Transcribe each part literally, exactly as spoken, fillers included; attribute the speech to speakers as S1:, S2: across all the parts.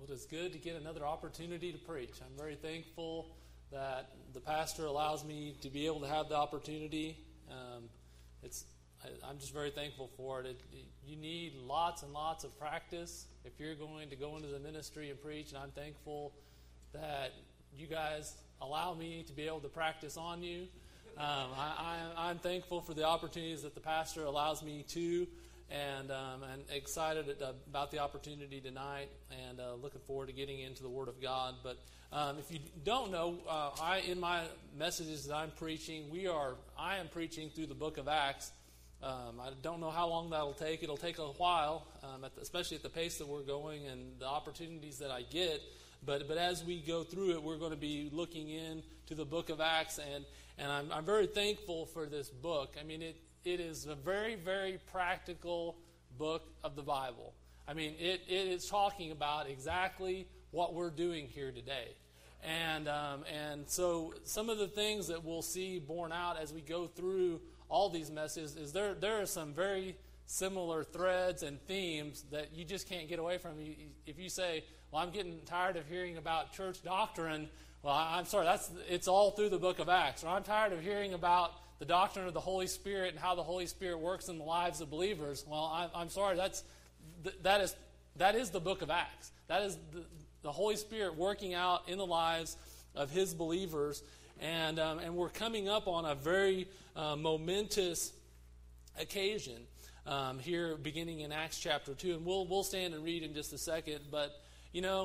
S1: Well, it's good to get another opportunity to preach. I'm very thankful that the pastor allows me to be able to have the opportunity. Um, it's I, I'm just very thankful for it. It, it. You need lots and lots of practice if you're going to go into the ministry and preach, and I'm thankful that you guys allow me to be able to practice on you. Um, I, I, I'm thankful for the opportunities that the pastor allows me to, and um, and excited about the opportunity tonight, and uh, looking forward to getting into the Word of God. But um, if you don't know, uh, I in my messages that I'm preaching, we are I am preaching through the Book of Acts. Um, I don't know how long that'll take. It'll take a while, um, at the, especially at the pace that we're going and the opportunities that I get. But but as we go through it, we're going to be looking into the Book of Acts, and and I'm I'm very thankful for this book. I mean, it it is a very very practical book of the Bible. I mean, it it is talking about exactly what we're doing here today, and um, and so some of the things that we'll see borne out as we go through all these messages is there there are some very similar threads and themes that you just can't get away from. If you say, well, I'm getting tired of hearing about church doctrine, well, I'm sorry, that's it's all through the Book of Acts. Or I'm tired of hearing about the doctrine of the Holy Spirit and how the Holy Spirit works in the lives of believers. Well, I'm, I'm sorry, that's that is that is the Book of Acts. That is the, the Holy Spirit working out in the lives of His believers, and um, and we're coming up on a very uh, momentous occasion um, here, beginning in Acts chapter two, and we'll we'll stand and read in just a second. But you know,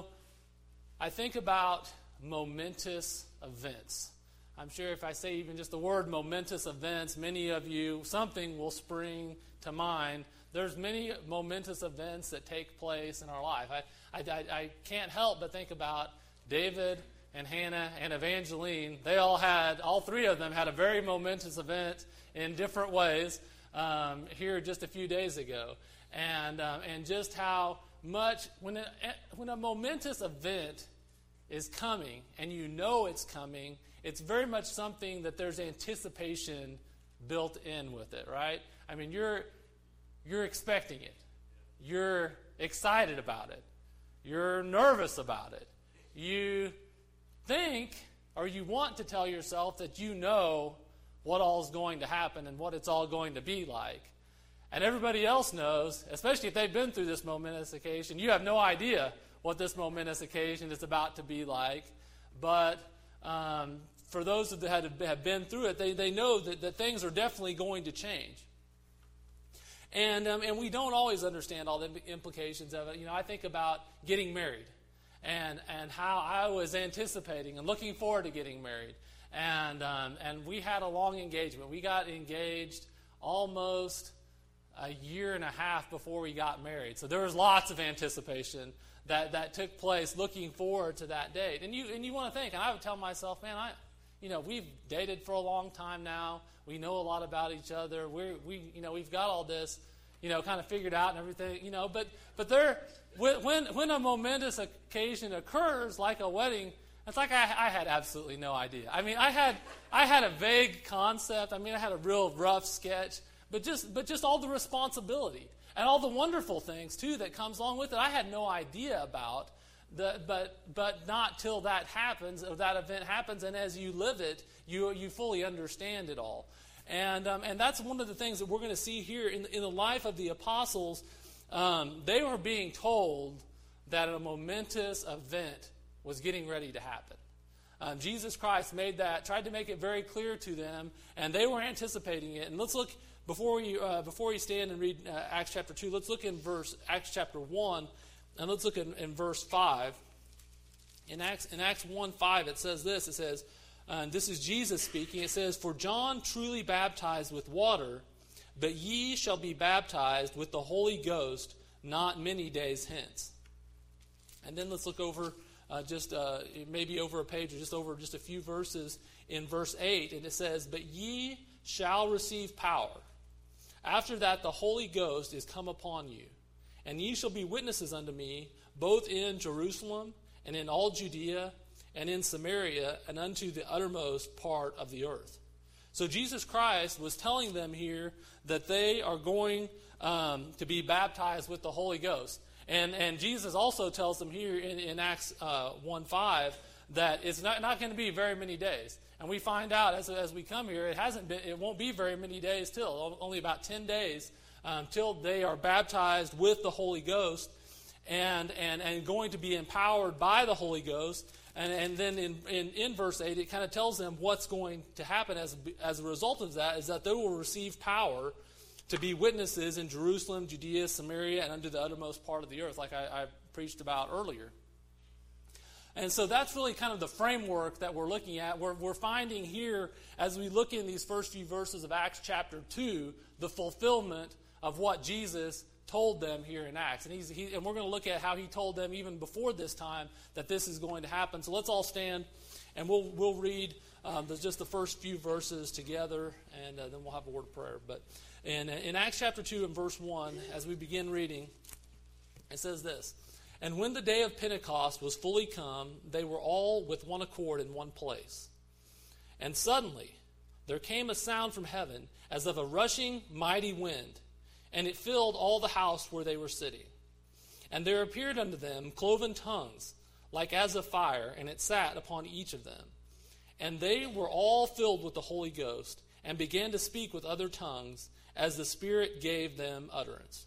S1: I think about momentous events. I'm sure if I say even just the word momentous events, many of you, something will spring to mind. There's many momentous events that take place in our life. I, I, I can't help but think about David and Hannah and Evangeline. They all had, all three of them had a very momentous event in different ways um, here just a few days ago. And um, and just how much, when a, when a momentous event is coming, and you know it's coming, it's very much something that there's anticipation built in with it, right? I mean, you're you're expecting it. You're excited about it. You're nervous about it. You think, or you want to tell yourself that you know what all is going to happen and what it's all going to be like. And everybody else knows, especially if they've been through this momentous occasion, you have no idea what this momentous occasion is about to be like. But um, for those that have been through it, they, they know that, that things are definitely going to change. And um, and we don't always understand all the implications of it. You know, I think about getting married and and how I was anticipating and looking forward to getting married. And um, and we had a long engagement. We got engaged almost a year and a half before we got married. So there was lots of anticipation that, that took place, looking forward to that date. And you and you want to think, and I would tell myself, man, I, you know, we've dated for a long time now. We know a lot about each other. We're we you know we've got all this, you know, kind of figured out and everything, you know. But but there, when when a momentous occasion occurs, like a wedding, it's like I, I had absolutely no idea. I mean, I had I had a vague concept. I mean, I had a real rough sketch. But just but just all the responsibility and all the wonderful things too that comes along with it, I had no idea about. The, but but not till that happens, or that event happens, and as you live it, you you fully understand it all. And um, and that's one of the things that we're going to see here in in the life of the apostles. Um, they were being told that a momentous event was getting ready to happen. Um, Jesus Christ made that, tried to make it very clear to them, and they were anticipating it. And let's look. Before you uh, before you stand and read uh, Acts chapter two, let's look in verse Acts chapter one, and let's look in, in verse five. In Acts in Acts one five, it says this. It says, uh, and this is Jesus speaking. It says, "For John truly baptized with water, but ye shall be baptized with the Holy Ghost not many days hence." And then let's look over uh, just uh, maybe over a page or just over just a few verses in verse eight, and it says, "But ye shall receive power. After that, the Holy Ghost is come upon you, and ye shall be witnesses unto me, both in Jerusalem and in all Judea and in Samaria and unto the uttermost part of the earth." So Jesus Christ was telling them here that they are going um, to be baptized with the Holy Ghost. And and Jesus also tells them here in, in Acts uh, one five that it's not, not going to be very many days. And we find out as as we come here, it hasn't been, it won't be very many days till, only about ten days um, till they are baptized with the Holy Ghost and and, and going to be empowered by the Holy Ghost. And, and then in, in, in verse eight, it kind of tells them what's going to happen as, as a result of that, is that they will receive power to be witnesses in Jerusalem, Judea, Samaria, and unto the uttermost part of the earth, like I, I preached about earlier. And so that's really kind of the framework that we're looking at. We're, we're finding here, as we look in these first few verses of Acts chapter two, the fulfillment of what Jesus told them here in Acts. And, he's, he, and we're going to look at how he told them even before this time that this is going to happen. So let's all stand, and we'll we'll read um, the, just the first few verses together, and uh, then we'll have a word of prayer. But in, in Acts chapter two and verse one, as we begin reading, it says this: "And when the day of Pentecost was fully come, they were all with one accord in one place. And suddenly there came a sound from heaven as of a rushing mighty wind, and it filled all the house where they were sitting. And there appeared unto them cloven tongues, like as of fire, and it sat upon each of them. And they were all filled with the Holy Ghost, and began to speak with other tongues, as the Spirit gave them utterance."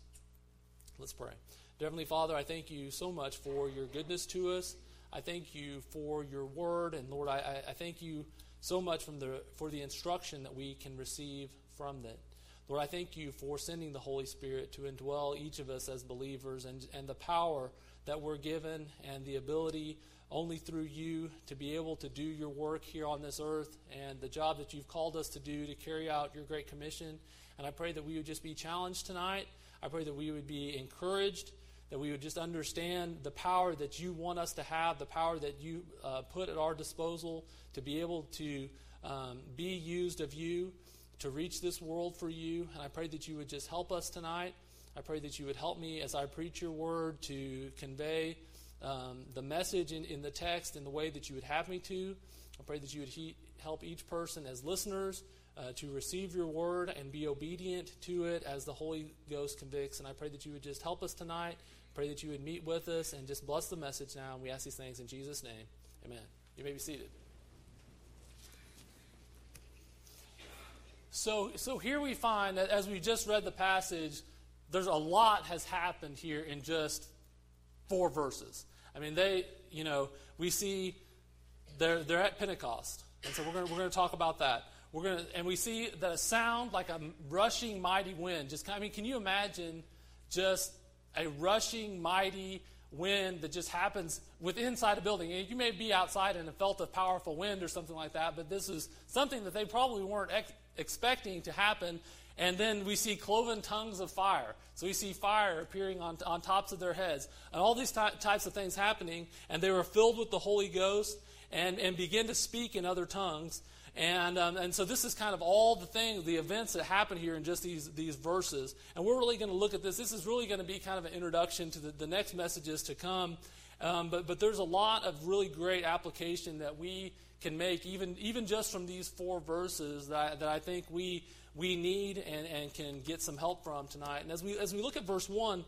S1: Let's pray. Dear Heavenly Father, I thank you so much for your goodness to us. I thank you for your word, and Lord, I, I thank you so much from the, for the instruction that we can receive from that. Lord, I thank you for sending the Holy Spirit to indwell each of us as believers, and, and the power that we're given and the ability only through you to be able to do your work here on this earth, and the job that you've called us to do to carry out your great commission. And I pray that we would just be challenged tonight. I pray that we would be encouraged, that we would just understand the power that you want us to have, the power that you uh, put at our disposal to be able to um, be used of you, to reach this world for you. And I pray that you would just help us tonight. I pray that you would help me as I preach your word to convey um, the message in, in the text in the way that you would have me to. I pray that you would he- help each person as listeners uh, to receive your word and be obedient to it as the Holy Ghost convicts. And I pray that you would just help us tonight. Pray that you would meet with us and just bless the message now. And we ask these things in Jesus' name. Amen. You may be seated. So, so here we find that as we just read the passage, there's a lot has happened here in just four verses. I mean, they, you know, we see they're they're at Pentecost, and so we're going we're going to talk about that. We're going to, and we see that a sound like a rushing mighty wind. Just kind of, I mean, can you imagine just a rushing mighty wind that just happens with inside a building? You may be outside and have felt a powerful wind or something like that, but this is something that they probably weren't ex- expecting to happen. And then we see cloven tongues of fire. So we see fire appearing on, on tops of their heads. And all these ty- types of things happening. And they were filled with the Holy Ghost and, and begin to speak in other tongues. And um, and so this is kind of all the things, the events that happen here in just these, these verses. And we're really going to look at this. This is really going to be kind of an introduction to the, the next messages to come. Um, but, but there's a lot of really great application that we can make, even even just from these four verses, that, that I think we we need and, and can get some help from tonight. And as we as we look at verse one,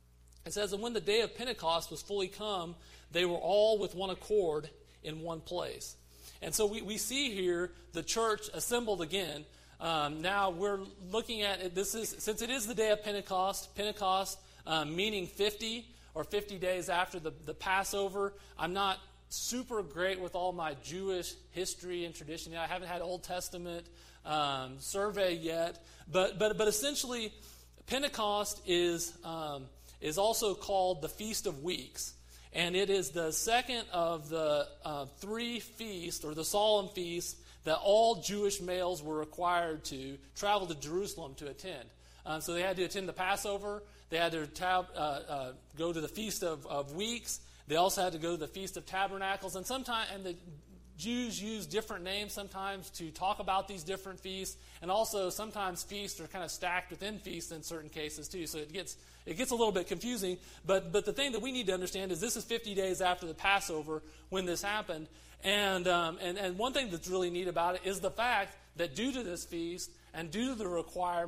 S1: it says, "And when the day of Pentecost was fully come, they were all with one accord in one place." And so we, we see here the church assembled again. Um, now we're looking at it. This is, since it is the day of Pentecost, Pentecost um, meaning fifty or fifty days after the, the Passover. I'm not super great with all my Jewish history and tradition. I haven't had Old Testament um, survey yet, but but but essentially, Pentecost is um, is also called the Feast of Weeks. And it is the second of the uh, three feasts, or the solemn feasts, that all Jewish males were required to travel to Jerusalem to attend. Um, so they had to attend the Passover. They had to tab, uh, uh, go to the Feast of, of Weeks. They also had to go to the Feast of Tabernacles. And sometimes, and the Jews use different names sometimes to talk about these different feasts. And also sometimes feasts are kind of stacked within feasts in certain cases too. So it gets it gets a little bit confusing. But but the thing that we need to understand is this is fifty days after the Passover when this happened. And um, and and one thing that's really neat about it is the fact that due to this feast and due to the requirement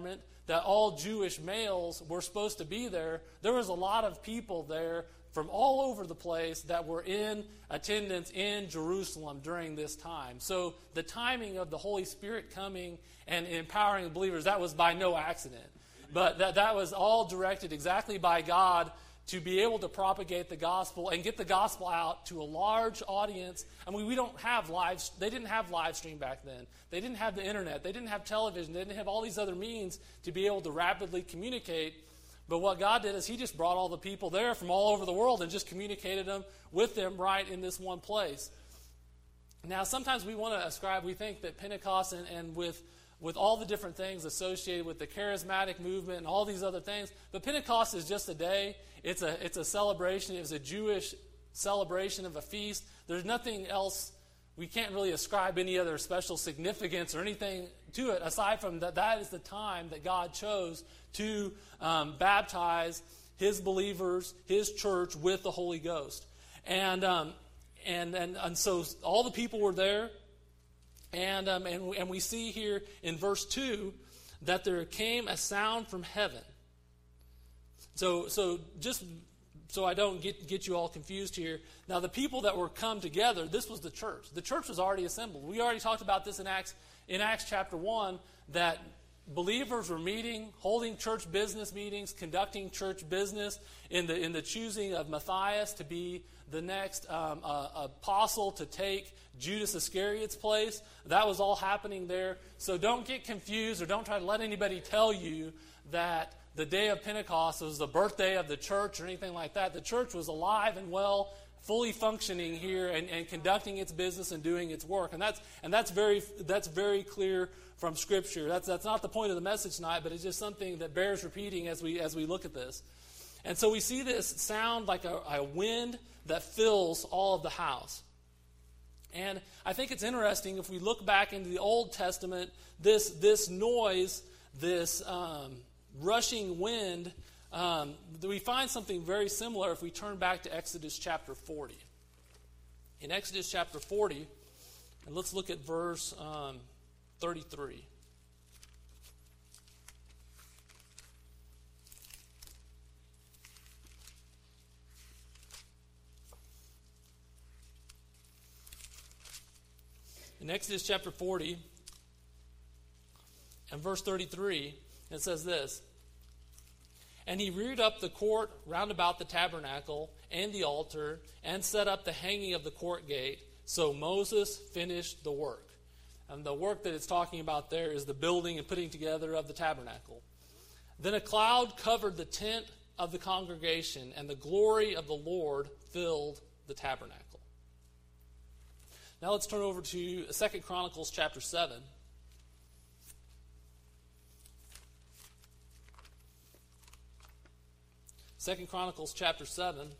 S1: that all Jewish males were supposed to be there, there was a lot of people there from all over the place that were in attendance in Jerusalem during this time. So the timing of the Holy Spirit coming and empowering the believers, that was by no accident. But that, that was all directed exactly by God to be able to propagate the gospel and get the gospel out to a large audience. I mean, we don't have live, they didn't have live stream back then. They didn't have the internet. They didn't have television. They didn't have all these other means to be able to rapidly communicate. But what God did is he just brought all the people there from all over the world and just communicated them with them right in this one place. Now, sometimes we want to ascribe, we think that Pentecost and, and with with all the different things associated with the charismatic movement and all these other things. But Pentecost is just a day. It's a it's a celebration. It was a Jewish celebration of a feast. There's nothing else. We can't really ascribe any other special significance or anything to it aside from that that is the time that God chose to um, baptize his believers, his church, with the Holy Ghost. And um, and, and and so all the people were there. And, um, and and we see here in verse two that there came a sound from heaven. So so just so I don't get get you all confused here. Now the people that were come together, this was the church. The church was already assembled. We already talked about this in Acts in Acts chapter one, that believers were meeting, holding church business meetings, conducting church business in the in the choosing of Matthias to be the next um, uh, apostle to take Judas Iscariot's place. That was all happening there. So don't get confused or don't try to let anybody tell you that the day of Pentecost was the birthday of the church or anything like that. The church was alive and well, fully functioning here and, and conducting its business and doing its work. And that's and that's very that's very clear from Scripture. That's that's not the point of the message tonight, but it's just something that bears repeating as we as we look at this. And so we see this sound like a, a wind that fills all of the house. And I think it's interesting if we look back into the Old Testament, this this noise, this um, rushing wind, um, we find something very similar if we turn back to Exodus chapter forty. In Exodus chapter forty, and let's look at verse um, thirty-three. In Exodus chapter forty and verse thirty-three, it says this: "And he reared up the court round about the tabernacle and the altar, and set up the hanging of the court gate. So Moses finished the work." And the work that it's talking about there is the building and putting together of the tabernacle. "Then a cloud covered the tent of the congregation, and the glory of the Lord filled the tabernacle." Now let's turn over to Second Chronicles chapter seven. Second Chronicles chapter seven.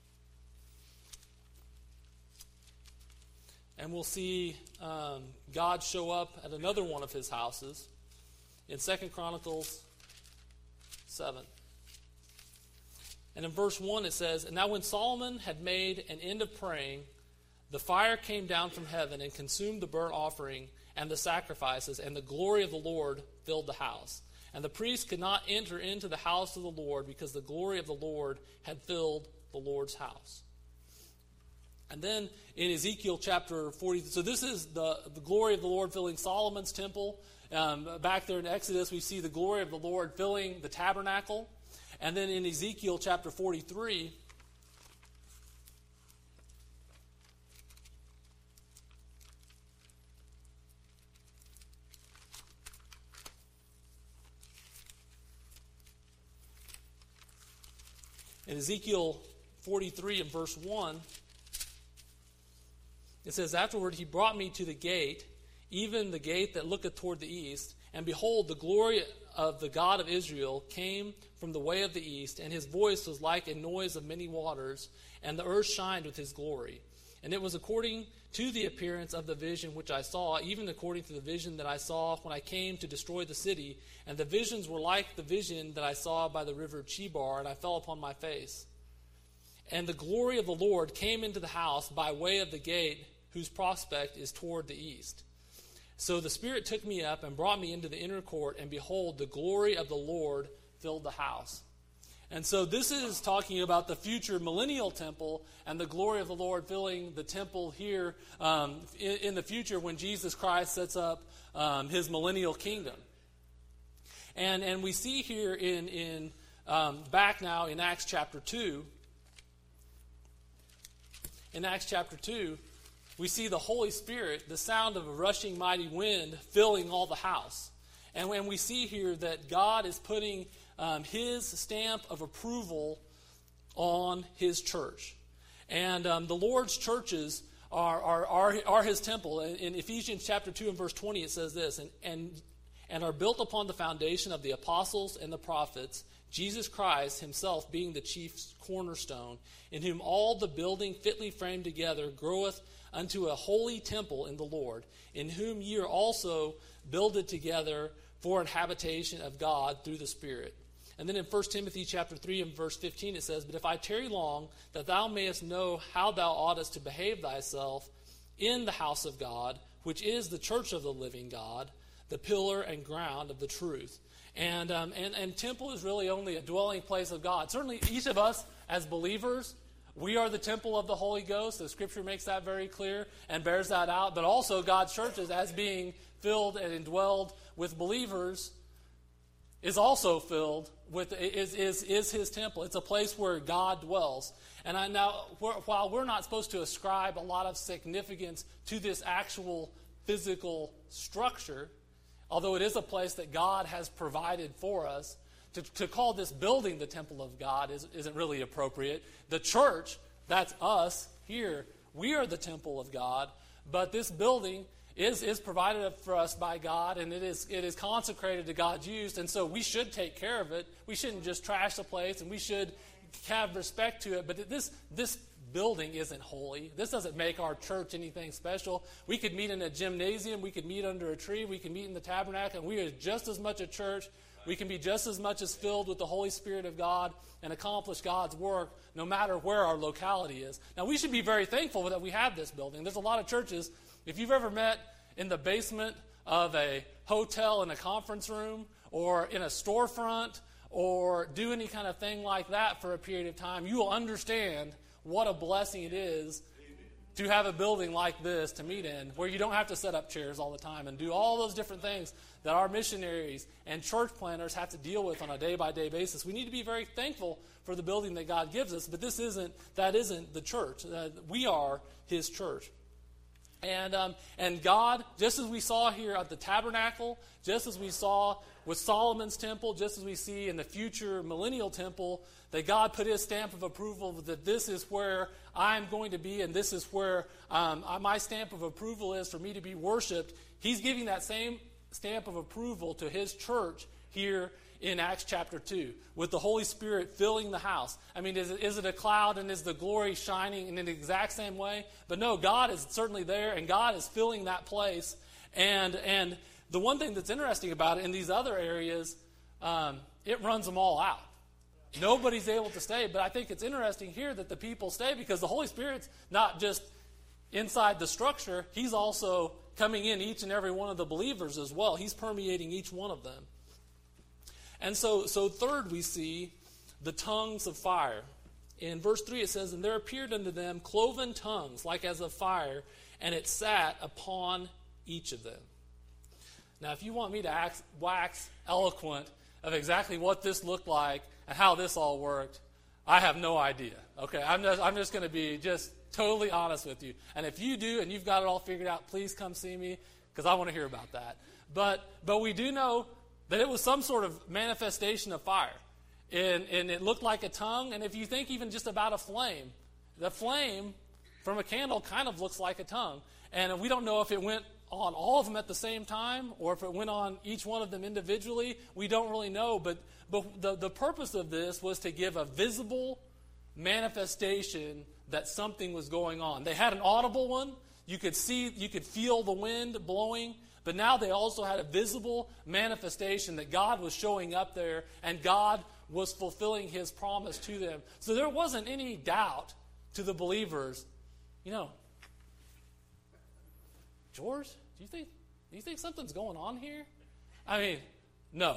S1: And we'll see um, God show up at another one of his houses in Second Chronicles seven. And in verse one it says, "And now when Solomon had made an end of praying, the fire came down from heaven and consumed the burnt offering and the sacrifices, and the glory of the Lord filled the house. And the priest could not enter into the house of the Lord because the glory of the Lord had filled the Lord's house." And then in Ezekiel chapter forty, so this is the, the glory of the Lord filling Solomon's temple. Um, back there in Exodus, we see the glory of the Lord filling the tabernacle. And then in Ezekiel chapter forty-three, in Ezekiel forty-three and verse one, it says, "Afterward he brought me to the gate, even the gate that looketh toward the east. And behold, the glory of the God of Israel came from the way of the east, and his voice was like a noise of many waters, and the earth shined with his glory. And it was according to the appearance of the vision which I saw, even according to the vision that I saw when I came to destroy the city. And the visions were like the vision that I saw by the river Chebar, and I fell upon my face. And the glory of the Lord came into the house by way of the gate, whose prospect is toward the east." So the Spirit took me up and brought me into the inner court, and behold, the glory of the Lord filled the house. And so this is talking about the future millennial temple and the glory of the Lord filling the temple here um, in, in the future when Jesus Christ sets up um, his millennial kingdom. And and we see here in, in um, back now in Acts chapter two, in Acts chapter two, we see the Holy Spirit, the sound of a rushing mighty wind, filling all the house. And when we see here that God is putting um, his stamp of approval on his church. And um, the Lord's churches are, are, are, are his temple. In, in Ephesians chapter two and verse twenty, it says this, and, and, and are built upon the foundation of the apostles and the prophets, Jesus Christ himself being the chief cornerstone, in whom all the building fitly framed together groweth unto a holy temple in the Lord, in whom ye are also builded together for an habitation of God through the Spirit. And then in First Timothy chapter three and verse fifteen it says, But if I tarry long, that thou mayest know how thou oughtest to behave thyself in the house of God, which is the church of the living God, the pillar and ground of the truth. And, um, and, and temple is really only a dwelling place of God. Certainly each of us as believers, we are the temple of the Holy Ghost. The Scripture makes that very clear and bears that out. But also God's churches, as being filled and indwelled with believers, is also filled with, is, is, is his temple. It's a place where God dwells. And I now, we're, while we're not supposed to ascribe a lot of significance to this actual physical structure, although it is a place that God has provided for us, To, to call this building the temple of God is, isn't really appropriate. The church, that's us here, we are the temple of God, but this building is, is provided for us by God, and it is, it is consecrated to God's use, and so we should take care of it. We shouldn't just trash the place, and we should have respect to it, but this, this building isn't holy. This doesn't make our church anything special. We could meet in a gymnasium, we could meet under a tree, we could meet in the tabernacle, and we are just as much a church. We can be just as much as filled with the Holy Spirit of God and accomplish God's work no matter where our locality is. Now, we should be very thankful that we have this building. There's a lot of churches. If you've ever met in the basement of a hotel in a conference room or in a storefront or do any kind of thing like that for a period of time, you will understand what a blessing it is to have a building like this to meet in, where you don't have to set up chairs all the time and do all those different things that our missionaries and church planners have to deal with on a day-by-day basis. We need to be very thankful for the building that God gives us, but this isn't, that isn't the church. Uh, we are his church. And um, and God, just as we saw here at the tabernacle, just as we saw with Solomon's temple, just as we see in the future millennial temple, that God put his stamp of approval that this is where I'm going to be and this is where um, my stamp of approval is for me to be worshipped. He's giving that same stamp of approval to his church here in Acts chapter two, with the Holy Spirit filling the house. I mean, is it, is it a cloud and is the glory shining in the exact same way? But no, God is certainly there, and God is filling that place. And and the one thing that's interesting about it, in these other areas, um, it runs them all out. Nobody's able to stay, but I think it's interesting here that the people stay because the Holy Spirit's not just inside the structure, he's also coming in each and every one of the believers as well. He's permeating each one of them. And so, so third, we see the tongues of fire. In verse three, it says, And there appeared unto them cloven tongues, like as of fire, and it sat upon each of them. Now, if you want me to act, wax eloquent of exactly what this looked like and how this all worked, I have no idea. Okay, I'm just, I'm just going to be just totally honest with you. And if you do and you've got it all figured out, please come see me because I want to hear about that. But but we do know that it was some sort of manifestation of fire. And, and it looked like a tongue. And if you think even just about a flame, the flame from a candle kind of looks like a tongue. And we don't know if it went on all of them at the same time or if it went on each one of them individually. We don't really know. But, but the, the purpose of this was to give a visible manifestation that something was going on. They had an audible one. You could see, you could feel the wind blowing. But now they also had a visible manifestation that God was showing up there and God was fulfilling his promise to them. So there wasn't any doubt to the believers, you know, George, do you think You think something's going on here? I mean, no.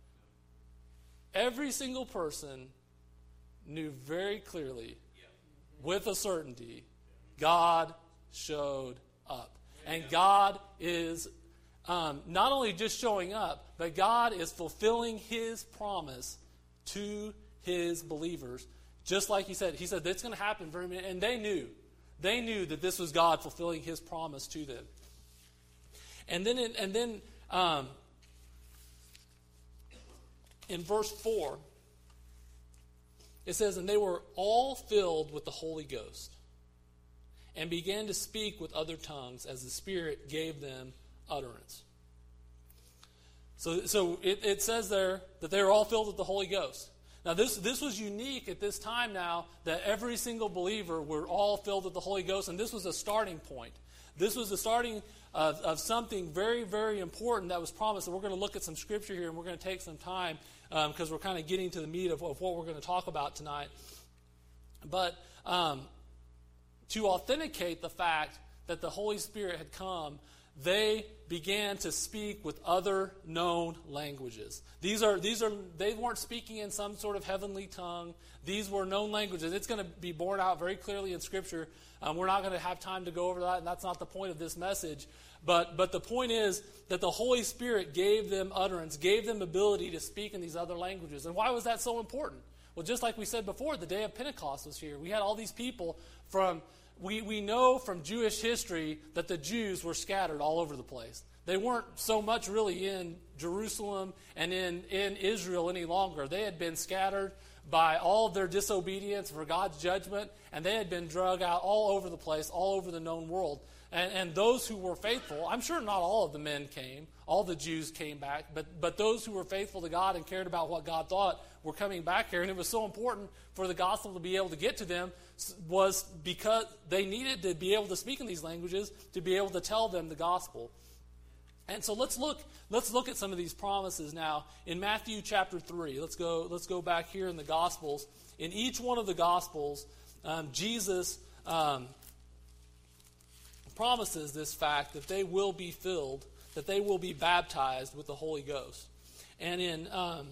S1: Every single person knew very clearly, with a certainty, God showed up. And God is um, not only just showing up, but God is fulfilling his promise to his believers. Just like he said. He said, it's going to happen very minute. And they knew. They knew that this was God fulfilling his promise to them. And then, in, and then um, in verse four, it says, and they were all filled with the Holy Ghost and began to speak with other tongues as the Spirit gave them utterance. So, so it, it says there that they were all filled with the Holy Ghost. Now, this, this was unique at this time now that every single believer were all filled with the Holy Ghost, and this was a starting point. This was the starting of, of something very, very important that was promised. And we're going to look at some scripture here, and we're going to take some time because um, we're kind of getting to the meat of, of what we're going to talk about tonight. But um, to authenticate the fact that the Holy Spirit had come, they began to speak with other known languages. These are these are they weren't speaking in some sort of heavenly tongue. These were known languages. It's going to be borne out very clearly in Scripture. Um, we're not going to have time to go over that, and that's not the point of this message. But but the point is that the Holy Spirit gave them utterance, gave them ability to speak in these other languages. And why was that so important? Well, just like we said before, the day of Pentecost was here. We had all these people from... We, we know from Jewish history that the Jews were scattered all over the place. They weren't so much really in Jerusalem and in, in Israel any longer. They had been scattered by all of their disobedience for God's judgment, and they had been drug out all over the place, all over the known world. And, and those who were faithful, I'm sure not all of the men came, all the Jews came back, but, but those who were faithful to God and cared about what God thought were coming back here. And it was so important for the gospel to be able to get to them was because they needed to be able to speak in these languages to be able to tell them the gospel. And so let's look let's look at some of these promises now in Matthew chapter three. Let's go let's go back here in the Gospels. In each one of the Gospels, um, Jesus um, promises this fact that they will be filled, that they will be baptized with the Holy Ghost. And in um,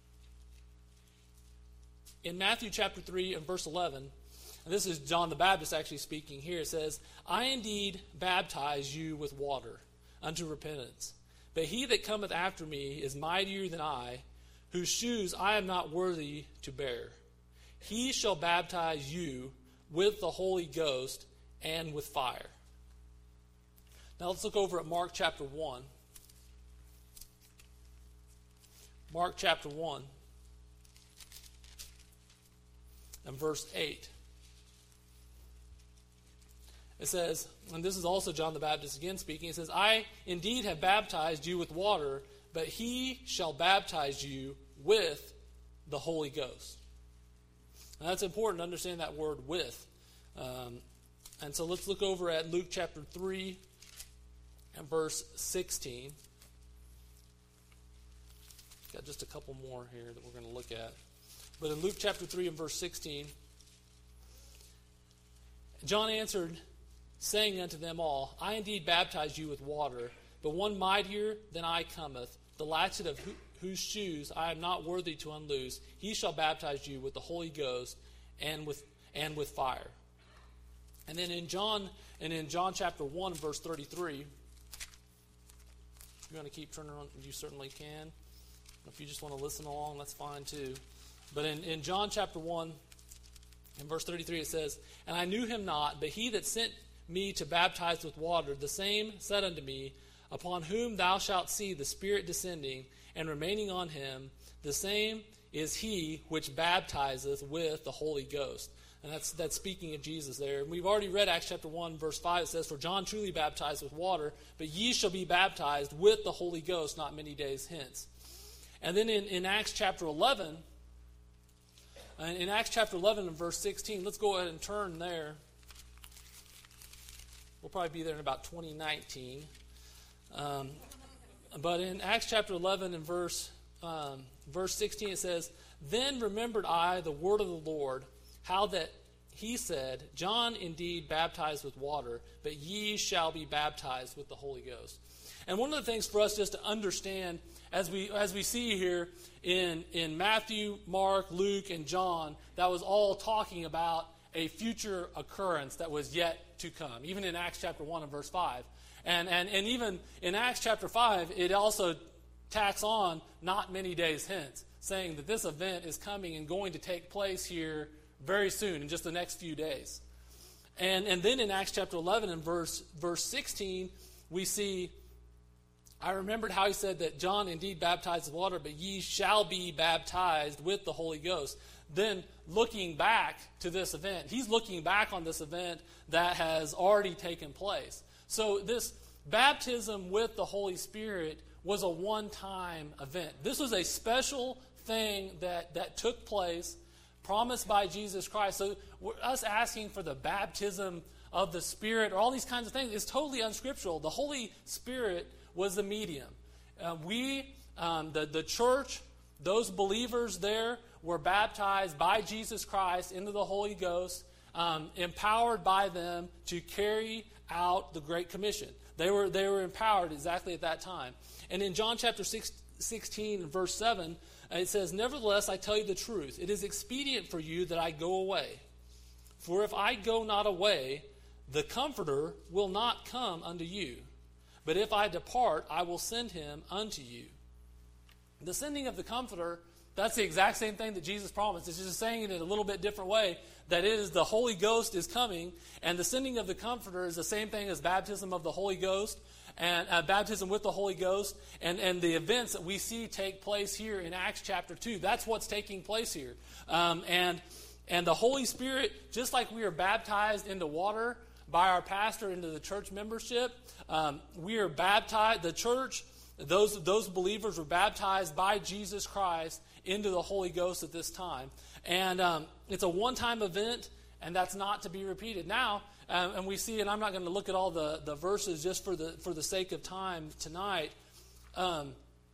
S1: in Matthew chapter three and verse eleven, and this is John the Baptist actually speaking here, it says, I indeed baptize you with water unto repentance. But he that cometh after me is mightier than I, whose shoes I am not worthy to bear. He shall baptize you with the Holy Ghost and with fire. Now let's look over at Mark chapter one. Mark chapter one and verse eight. It says, and this is also John the Baptist again speaking, it says, I indeed have baptized you with water, but he shall baptize you with the Holy Ghost. And that's important to understand that word with. Um, and so let's look over at Luke chapter three and verse sixteen. Got just a couple more here that we're going to look at. But in Luke chapter three and verse sixteen, John answered, saying unto them all, I indeed baptize you with water, but one mightier than I cometh, the latchet of who, whose shoes I am not worthy to unloose. He shall baptize you with the Holy Ghost and with and with fire. And then in John and in John chapter one, verse thirty-three, if you want to keep turning on, you certainly can. If you just want to listen along, that's fine too. But in, in John chapter one, in verse thirty-three, it says, And I knew him not, but he that sent me to baptize with water, the same said unto me, Upon whom thou shalt see the Spirit descending and remaining on him, the same is he which baptizeth with the Holy Ghost. And that's that's speaking of Jesus there. And we've already read Acts chapter one, verse five. It says, For John truly baptized with water, but ye shall be baptized with the Holy Ghost not many days hence. And then in, in Acts chapter eleven, in Acts chapter eleven and verse sixteen, let's go ahead and turn there. We'll probably be there in about twenty nineteen. Um, but in Acts chapter eleven and verse um, verse sixteen, it says, Then remembered I the word of the Lord, how that he said, John indeed baptized with water, but ye shall be baptized with the Holy Ghost. And one of the things for us just to understand as we as we see here in, in Matthew, Mark, Luke, and John, that was all talking about a future occurrence that was yet to come. Even in Acts chapter one and verse five. And, and, and even in Acts chapter five, it also tacks on not many days hence, saying that this event is coming and going to take place here very soon, in just the next few days. And, and then in Acts chapter eleven and verse, verse sixteen, we see, I remembered how he said that John indeed baptized with water, but ye shall be baptized with the Holy Ghost. Then looking back to this event, he's looking back on this event that has already taken place. So this baptism with the Holy Spirit was a one-time event. This was a special thing that, that took place, promised by Jesus Christ. So us asking for the baptism of the Spirit or all these kinds of things is totally unscriptural. The Holy Spirit was the medium. Uh, we, um, the, the church, those believers there were baptized by Jesus Christ into the Holy Ghost, um, empowered by them to carry out the Great Commission. They were they were empowered exactly at that time. And in John chapter six, sixteen, verse seven, it says, "Nevertheless, I tell you the truth. It is expedient for you that I go away. For if I go not away, the Comforter will not come unto you. But if I depart, I will send him unto you." The sending of the Comforter, that's the exact same thing that Jesus promised. It's just saying it in a little bit different way. That it is the Holy Ghost is coming, and the sending of the Comforter is the same thing as baptism of the Holy Ghost, and uh, baptism with the Holy Ghost, and, and the events that we see take place here in Acts chapter two. That's what's taking place here. Um, and, and the Holy Spirit, just like we are baptized into water by our pastor into the church membership, um, we are baptized, the church, those, those believers were baptized by Jesus Christ into the Holy Ghost at this time. And um, it's a one-time event, and that's not to be repeated. Now, um, and we see, and I'm not going to look at all the, the verses just for the for the sake of time tonight, um,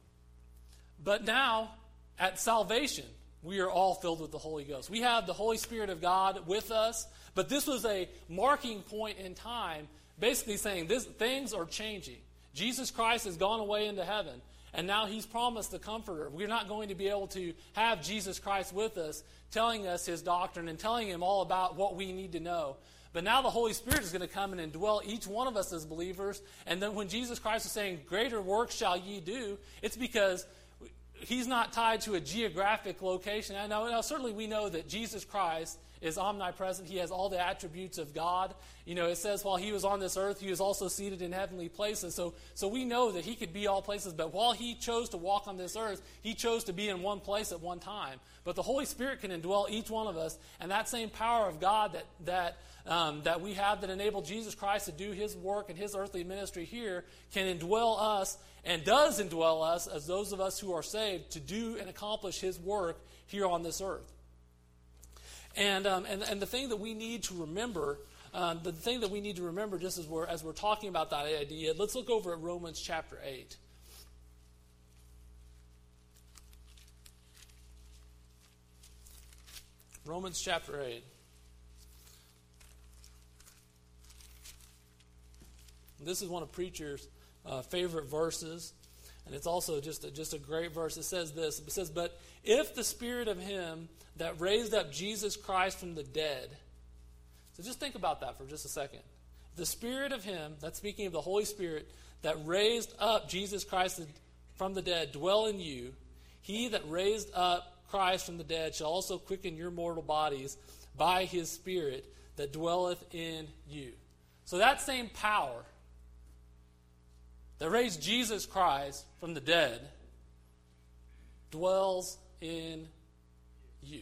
S1: but now, at salvation, we are all filled with the Holy Ghost. We have the Holy Spirit of God with us, but this was a marking point in time, basically saying this things are changing. Jesus Christ has gone away into heaven. And now he's promised the Comforter. We're not going to be able to have Jesus Christ with us, telling us his doctrine and telling him all about what we need to know. But now the Holy Spirit is going to come in and dwell each one of us as believers. And then when Jesus Christ is saying, "Greater works shall ye do," it's because he's not tied to a geographic location. I know, now certainly we know that Jesus Christ is omnipresent. He has all the attributes of God. You know, it says while he was on this earth, he was also seated in heavenly places. So, so we know that he could be all places. But while he chose to walk on this earth, he chose to be in one place at one time. But the Holy Spirit can indwell each one of us. And that same power of God that that um, that we have that enabled Jesus Christ to do his work and his earthly ministry here can indwell us and does indwell us as those of us who are saved to do and accomplish his work here on this earth. And, um, and and the thing that we need to remember, um, the thing that we need to remember just as we're, as we're talking about that idea, let's look over at Romans chapter eight. Romans chapter eight. This is one of Preacher's uh, favorite verses, and it's also just a, just a great verse. It says this, it says, "But if the Spirit of him that raised up Jesus Christ from the dead," so just think about that for just a second. The Spirit of him, that's speaking of the Holy Spirit, that raised up Jesus Christ from the dead, dwell in you. He that raised up Christ from the dead shall also quicken your mortal bodies by his Spirit that dwelleth in you. So that same power that raised Jesus Christ from the dead dwells in you.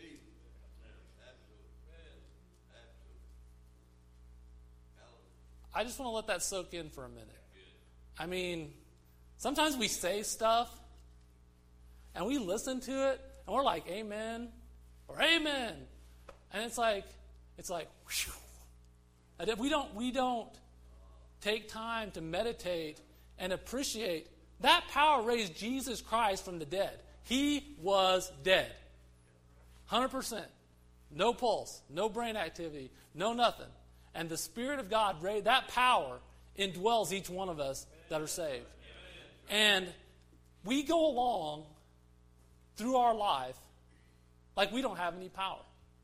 S1: I just want to let that soak in for a minute. I mean, sometimes we say stuff and we listen to it and we're like, "Amen," or "Amen," and it's like, it's like, whew. And if we don't, we don't take time to meditate and appreciate that power raised Jesus Christ from the dead. He was dead. one hundred percent. No pulse, no brain activity, no nothing. And the Spirit of God, that power, indwells each one of us that are saved. And we go along through our life like we don't have any power.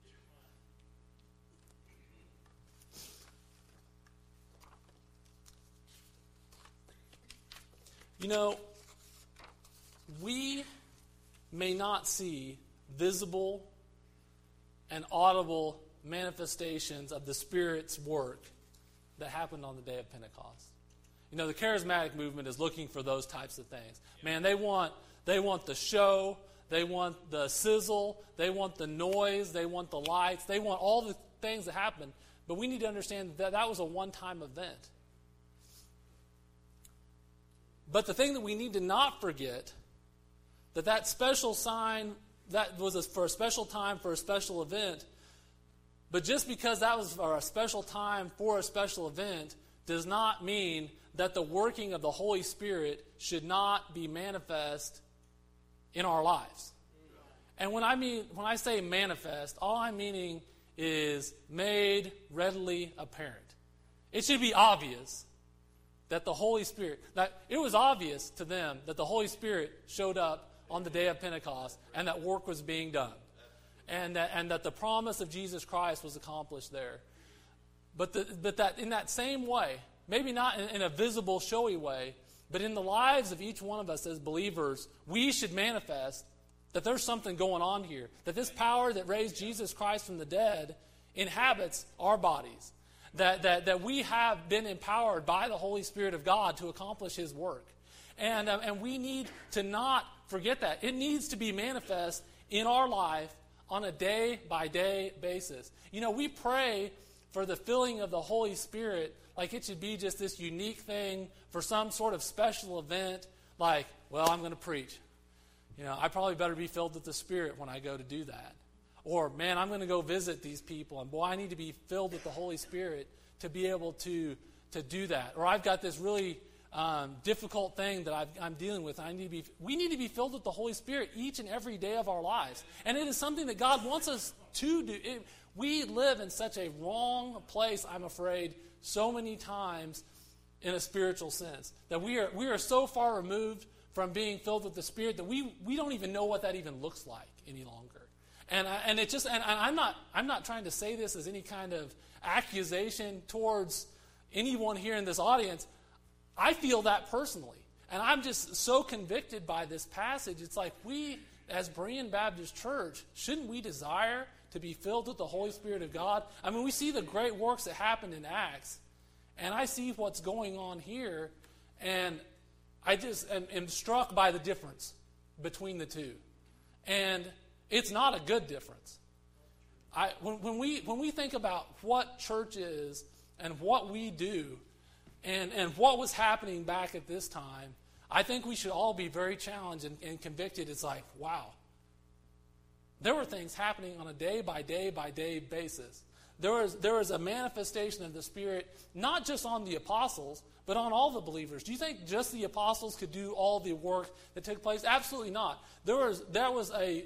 S1: You know, we may not see visible and audible manifestations of the Spirit's work that happened on the day of Pentecost. You know, the charismatic movement is looking for those types of things. Man, they want they want the show, they want the sizzle, they want the noise, they want the lights, they want all the things that happen. But we need to understand that that was a one-time event. But the thing that we need to not forget, that that special sign, that was a, for a special time, for a special event, but just because that was for a special time, for a special event, does not mean that the working of the Holy Spirit should not be manifest in our lives. And when I mean when I say manifest, all I'm meaning is made readily apparent. It should be obvious that the Holy Spirit, that it was obvious to them that the Holy Spirit showed up on the day of Pentecost and that work was being done. And that, and that the promise of Jesus Christ was accomplished there. But, the, but that in that same way, maybe not in, in a visible, showy way, but in the lives of each one of us as believers, we should manifest that there's something going on here. That this power that raised Jesus Christ from the dead inhabits our bodies. That, that, that we have been empowered by the Holy Spirit of God to accomplish His work. And, um, and we need to not forget that. It needs to be manifest in our life on a day-by-day basis. You know, we pray for the filling of the Holy Spirit like it should be just this unique thing for some sort of special event, like, well, I'm going to preach. You know, I probably better be filled with the Spirit when I go to do that. Or, man, I'm going to go visit these people, and boy, I need to be filled with the Holy Spirit to be able to, to do that. Or I've got this really um, difficult thing that I've, I'm dealing with. I need to be. We need to be filled with the Holy Spirit each and every day of our lives. And it is something that God wants us to do. It, we live in such a wrong place, I'm afraid, so many times in a spiritual sense. That we are we are so far removed from being filled with the Spirit that we, we don't even know what that even looks like any longer. And I, and it just and I'm not I'm not trying to say this as any kind of accusation towards anyone here in this audience. I feel that personally. And I'm just so convicted by this passage. It's like we, as Berean Baptist Church, shouldn't we desire to be filled with the Holy Spirit of God? I mean, we see the great works that happened in Acts, and I see what's going on here, and I just am, am struck by the difference between the two. And it's not a good difference. I, when, when we when we think about what church is and what we do and, and what was happening back at this time, I think we should all be very challenged and, and convicted. It's like, wow. There were things happening on a day-by-day-by-day basis. There was, there was a manifestation of the Spirit, not just on the apostles, but on all the believers. Do you think just the apostles could do all the work that took place? Absolutely not. There was, there was a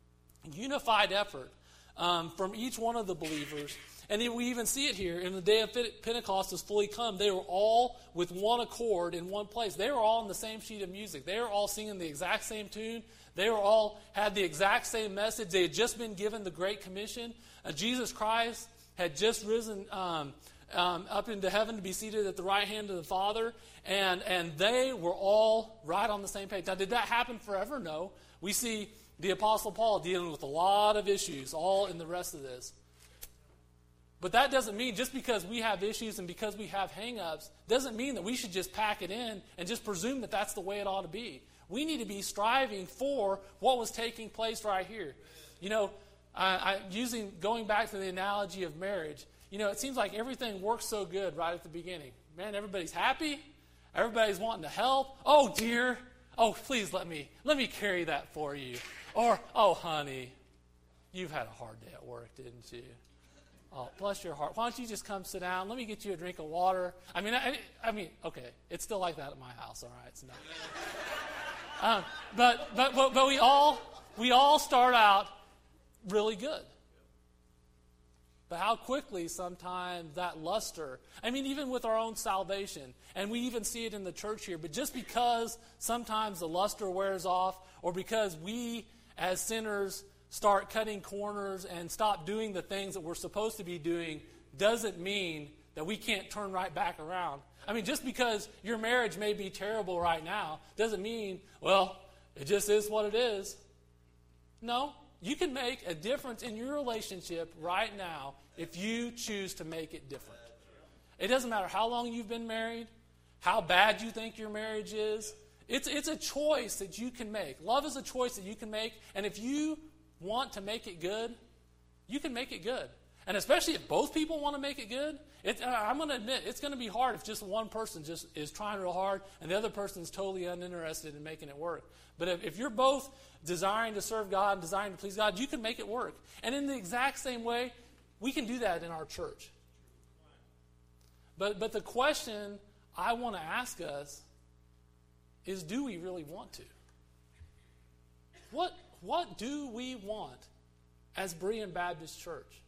S1: unified effort um, from each one of the believers. And then we even see it here. In the day of Pentecost has fully come. They were all with one accord in one place. They were all on the same sheet of music. They were all singing the exact same tune. They were all had the exact same message. They had just been given the Great Commission. Uh, Jesus Christ had just risen um, um, up into heaven to be seated at the right hand of the Father. And, and they were all right on the same page. Now, did that happen forever? No. We see the Apostle Paul dealing with a lot of issues all in the rest of this. But that doesn't mean, just because we have issues and because we have hang-ups, doesn't mean that we should just pack it in and just presume that that's the way it ought to be. We need to be striving for what was taking place right here. You know, I, I, using going back to the analogy of marriage, you know, it seems like everything works so good right at the beginning. Man, everybody's happy. Everybody's wanting to help. Oh, dear. Oh, please let me let me carry that for you. Or, oh, honey, you've had a hard day at work, didn't you? Oh, bless your heart. Why don't you just come sit down? Let me get you a drink of water. I mean, I, I mean, okay, it's still like that at my house, all right? So no. um, but, but but but we all we all start out really good. but how quickly sometimes that luster, I mean, even with our own salvation, and we even see it in the church here, but just because sometimes the luster wears off, or because we as sinners start cutting corners and stop doing the things that we're supposed to be doing, doesn't mean that we can't turn right back around. I mean, just because your marriage may be terrible right now doesn't mean, well, it just is what it is. No, you can make a difference in your relationship right now if you choose to make it different. It doesn't matter how long you've been married, how bad you think your marriage is. It's, it's a choice that you can make. Love is a choice that you can make, and if you want to make it good, you can make it good. And especially if both people want to make it good, it, I'm going to admit, it's going to be hard if just one person just is trying real hard and the other person is totally uninterested in making it work. But if, if you're both desiring to serve God and desiring to please God, you can make it work. And in the exact same way, we can do that in our church. But, but the question I want to ask us is, do we really want to? What, what do we want as Berean Baptist Church?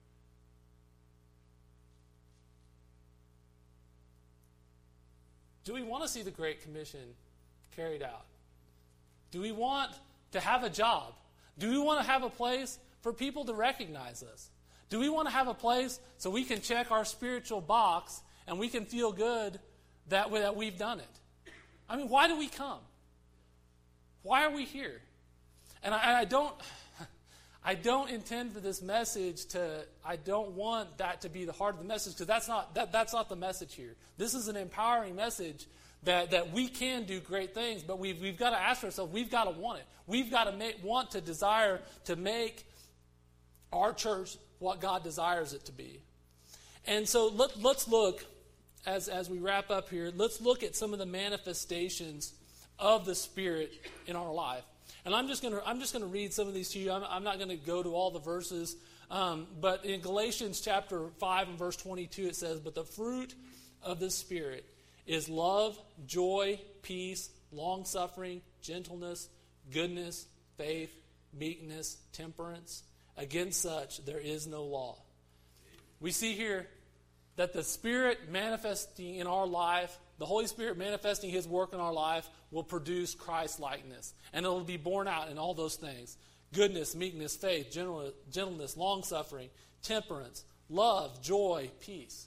S1: Do we want to see the Great Commission carried out? Do we want to have a job? Do we want to have a place for people to recognize us? Do we want to have a place so we can check our spiritual box and we can feel good that, way, that we've done it? I mean, why do we come? Why are we here? And I, I don't... I don't intend for this message to, I don't want that to be the heart of the message, because that's not that, that's not the message here. This is an empowering message that, that we can do great things, but we've, we've got to ask ourselves, we've got to want it. We've got to make, want to desire to make our church what God desires it to be. And so let, let's look, as, as we wrap up here, let's look at some of the manifestations of the Spirit in our life. And I'm just going to I'm just going to read some of these to you. I'm, I'm not going to go to all the verses, um, but in Galatians chapter five and verse twenty-two it says, "But the fruit of the Spirit is love, joy, peace, long-suffering, gentleness, goodness, faith, meekness, temperance. Against such there is no law." We see here that the Spirit manifesting in our life, the Holy Spirit manifesting His work in our life, will produce Christ-likeness. And it will be borne out in all those things. Goodness, meekness, faith, gentleness, long-suffering, temperance, love, joy, peace.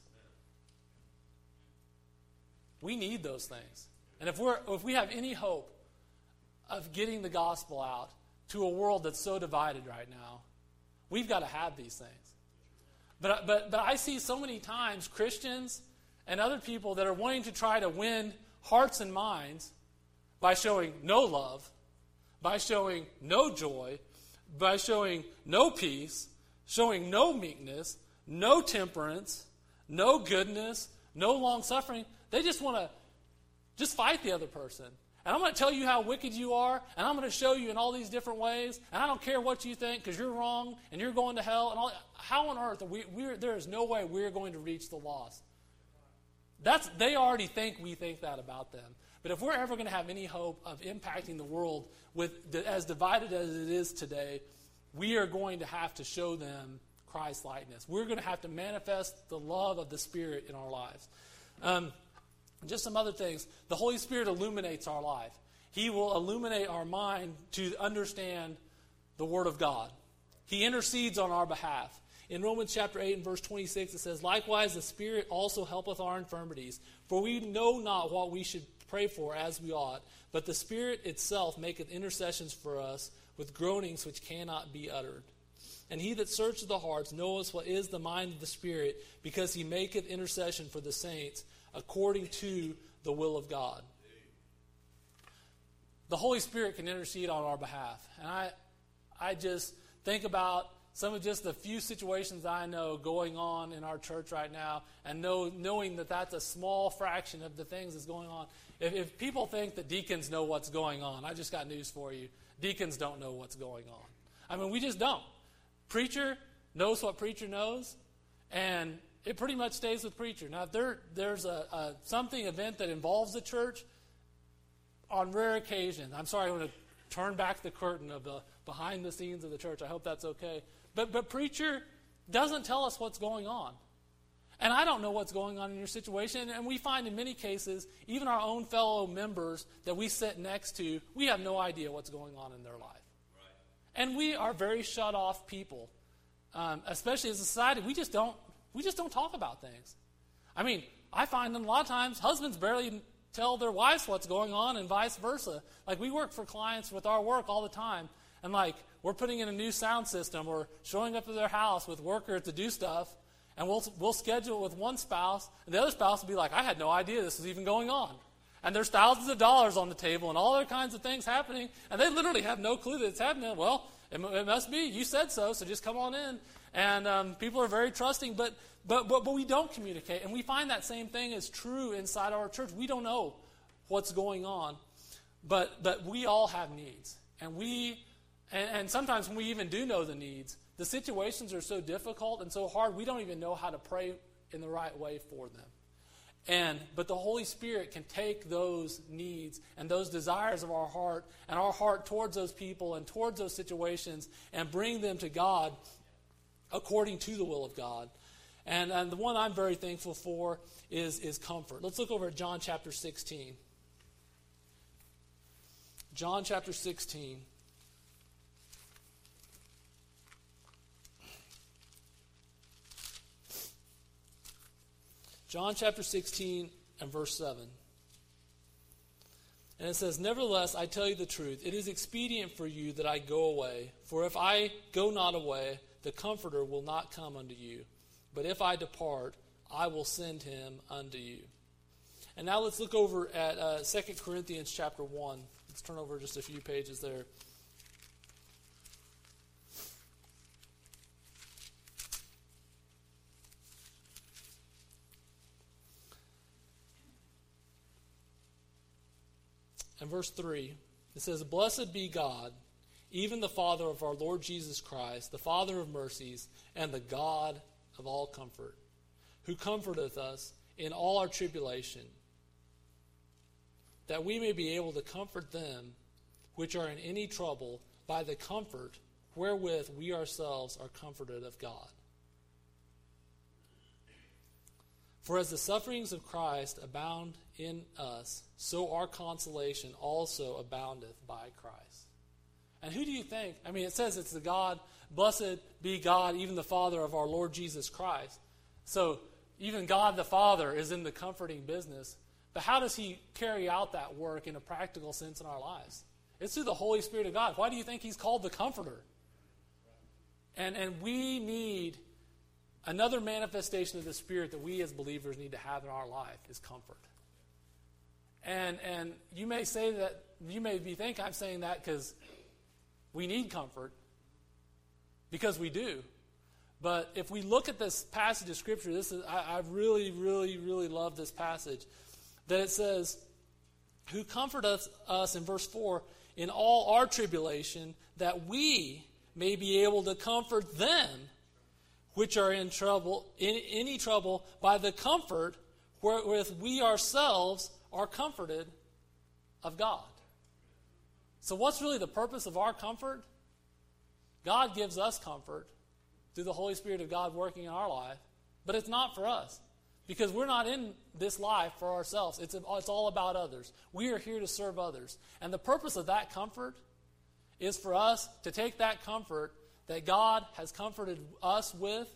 S1: We need those things. And if we're if we have any hope of getting the gospel out to a world that's so divided right now, we've got to have these things. But, but, but I see so many times Christians and other people that are wanting to try to win hearts and minds by showing no love, by showing no joy, by showing no peace, showing no meekness, no temperance, no goodness, no long-suffering. They just want to just fight the other person. And I'm going to tell you how wicked you are, and I'm going to show you in all these different ways, and I don't care what you think because you're wrong and you're going to hell. And all. How on earth are we? We're, there is no way we're going to reach the lost. That's they already think we think that about them. But if we're ever going to have any hope of impacting the world with as divided as it is today, we are going to have to show them Christ-likeness. We're going to have to manifest the love of the Spirit in our lives. Um, just some other things. The Holy Spirit illuminates our life. He will illuminate our mind to understand the Word of God. He intercedes on our behalf. In Romans chapter eight and verse twenty-six, it says, "Likewise the Spirit also helpeth our infirmities, for we know not what we should pray for as we ought, but the Spirit itself maketh intercessions for us with groanings which cannot be uttered. And he that searcheth the hearts knoweth what is the mind of the Spirit, because he maketh intercession for the saints according to the will of God." The Holy Spirit can intercede on our behalf. And I, I just think about some of just the few situations I know going on in our church right now, and know, knowing that that's a small fraction of the things that's going on. If, if people think that deacons know what's going on, I just got news for you. Deacons don't know what's going on. I mean, we just don't. Preacher knows what preacher knows, and it pretty much stays with preacher. Now, if there, there's a, a something event that involves the church, on rare occasions, I'm sorry, I'm going to turn back the curtain of the behind the scenes of the church. I hope that's okay. But but preacher doesn't tell us what's going on. And I don't know what's going on in your situation. And we find in many cases, even our own fellow members that we sit next to, we have no idea what's going on in their life. Right. And we are very shut off people, um, especially as a society. We just don't. We just don't talk about things. I mean, I find that a lot of times husbands barely tell their wives what's going on, and vice versa. Like, we work for clients with our work all the time, and like we're putting in a new sound system, or showing up at their house with workers to do stuff. And we'll we'll schedule it with one spouse, and the other spouse will be like, I had no idea this was even going on. And there's thousands of dollars on the table and all other kinds of things happening, and they literally have no clue that it's happening. Well, it, it must be. You said so, so just come on in. And um, people are very trusting, but, but, but, but we don't communicate. And we find that same thing is true inside our church. We don't know what's going on, but, but we all have needs. And, we, and, and sometimes when we even do know the needs, the situations are so difficult and so hard, we don't even know how to pray in the right way for them. And but the Holy Spirit can take those needs and those desires of our heart and our heart towards those people and towards those situations and bring them to God according to the will of God. And, and the one I'm very thankful for is, is comfort. Let's look over at John chapter sixteen. John chapter sixteen. John chapter sixteen and verse seven. And it says, Nevertheless, I tell you the truth, it is expedient for you that I go away. For if I go not away, the Comforter will not come unto you. But if I depart, I will send him unto you. And now let's look over at uh, Second Corinthians chapter one. Let's turn over just a few pages there. And verse three, it says, Blessed be God, even the Father of our Lord Jesus Christ, the Father of mercies, and the God of all comfort, who comforteth us in all our tribulation, that we may be able to comfort them which are in any trouble by the comfort wherewith we ourselves are comforted of God. For as the sufferings of Christ abound in us, so our consolation also aboundeth by Christ. And who do you think? I mean, it says it's the God, blessed be God, even the Father of our Lord Jesus Christ. So even God the Father is in the comforting business. But how does he carry out that work in a practical sense in our lives? It's through the Holy Spirit of God. Why do you think he's called the Comforter? And, and we need another manifestation of the Spirit that we as believers need to have in our life is comfort. And and you may say that, you may be think I'm saying that because we need comfort, because we do. But if we look at this passage of Scripture, this is I, I really, really, really love this passage, that it says, who comforteth us, in verse four, in all our tribulation, that we may be able to comfort them which are in trouble, in any trouble, by the comfort wherewith we ourselves are comforted of God. So what's really the purpose of our comfort? God gives us comfort through the Holy Spirit of God working in our life, but it's not for us, because we're not in this life for ourselves. It's, it's all about others. We are here to serve others. And the purpose of that comfort is for us to take that comfort that God has comforted us with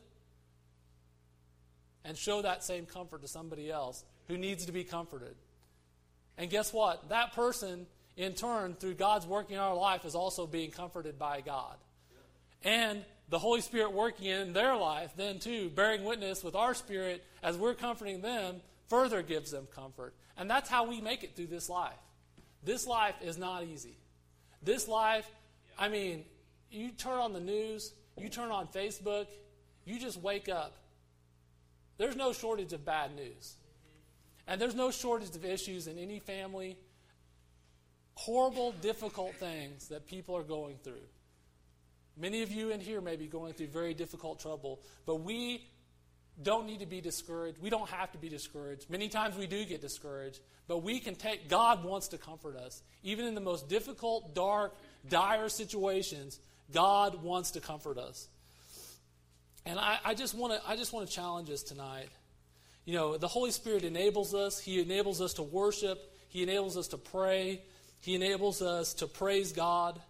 S1: and show that same comfort to somebody else who needs to be comforted. And guess what? That person, in turn, through God's working in our life, is also being comforted by God. And the Holy Spirit working in their life, then too, bearing witness with our spirit as we're comforting them, further gives them comfort. And that's how we make it through this life. This life is not easy. This life, I mean, you turn on the news, you turn on Facebook, you just wake up. There's no shortage of bad news. And there's no shortage of issues in any family. Horrible, difficult things that people are going through. Many of you in here may be going through very difficult trouble, but we don't need to be discouraged. We don't have to be discouraged. Many times we do get discouraged, but we can take, God wants to comfort us. Even in the most difficult, dark, dire situations, God wants to comfort us. And I, I just want to I just want to challenge us tonight. You know, the Holy Spirit enables us. He enables us to worship. He enables us to pray. He enables us to praise God.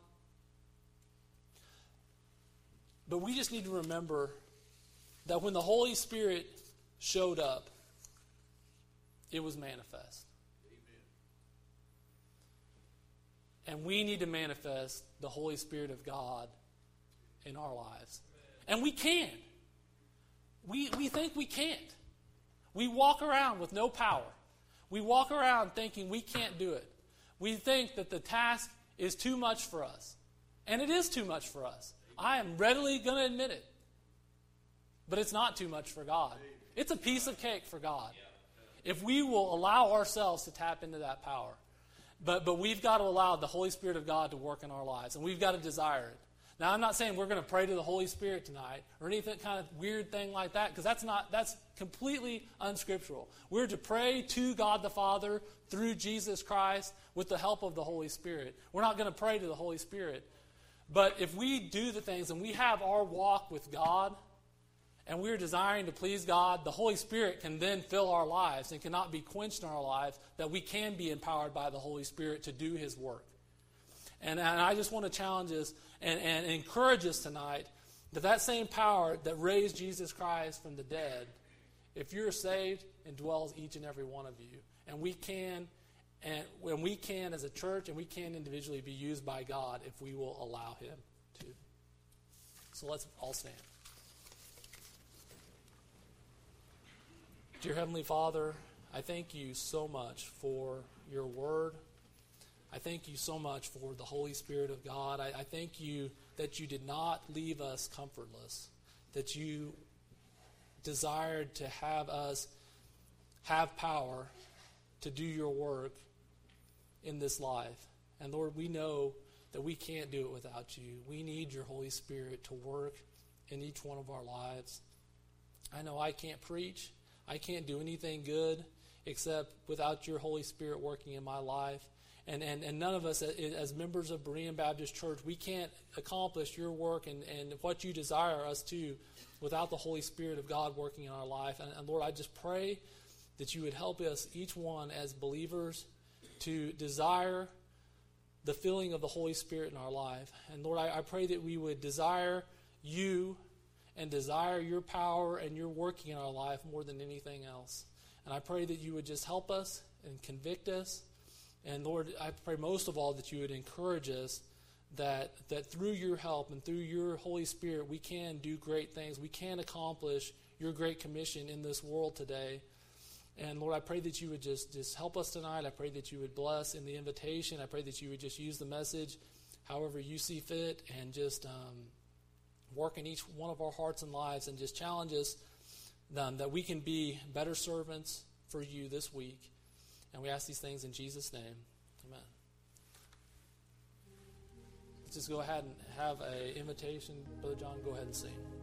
S1: But we just need to remember that when the Holy Spirit showed up, it was manifest. Amen. And we need to manifest the Holy Spirit of God in our lives. And we can. We, we think we can't. We walk around with no power. We walk around thinking we can't do it. We think that the task is too much for us. And it is too much for us. I am readily going to admit it. But it's not too much for God. It's a piece of cake for God. If we will allow ourselves to tap into that power. But, but we've got to allow the Holy Spirit of God to work in our lives. And we've got to desire it. Now, I'm not saying we're going to pray to the Holy Spirit tonight or anything kind of weird thing like that, because that's not that's completely unscriptural. We're to pray to God the Father through Jesus Christ with the help of the Holy Spirit. We're not going to pray to the Holy Spirit. But if we do the things and we have our walk with God and we're desiring to please God, the Holy Spirit can then fill our lives and cannot be quenched in our lives, that we can be empowered by the Holy Spirit to do His work. And, and I just want to challenge us and, and encourage us tonight that that same power that raised Jesus Christ from the dead, if you're saved, indwells each and every one of you. And we can, and when we can as a church, and we can individually be used by God if we will allow Him to. So let's all stand. Dear Heavenly Father, I thank you so much for your word. I thank you so much for the Holy Spirit of God. I, I thank you that you did not leave us comfortless, that you desired to have us have power to do your work in this life. And Lord, we know that we can't do it without you. We need your Holy Spirit to work in each one of our lives. I know I can't preach. I can't do anything good except without your Holy Spirit working in my life. And, and, and none of us, as members of Berean Baptist Church, we can't accomplish your work and, and what you desire us to without the Holy Spirit of God working in our life. And, and Lord, I just pray that you would help us, each one as believers, to desire the filling of the Holy Spirit in our life. And Lord, I, I pray that we would desire you and desire your power and your working in our life more than anything else. And I pray that you would just help us and convict us. And Lord, I pray most of all that you would encourage us that that through your help and through your Holy Spirit, we can do great things. We can accomplish your great commission in this world today. And Lord, I pray that you would just, just help us tonight. I pray that you would bless in the invitation. I pray that you would just use the message however you see fit and just um, work in each one of our hearts and lives and just challenge us um, that we can be better servants for you this week. And we ask these things in Jesus' name. Amen. Let's just go ahead and have an invitation. Brother John, go ahead and sing.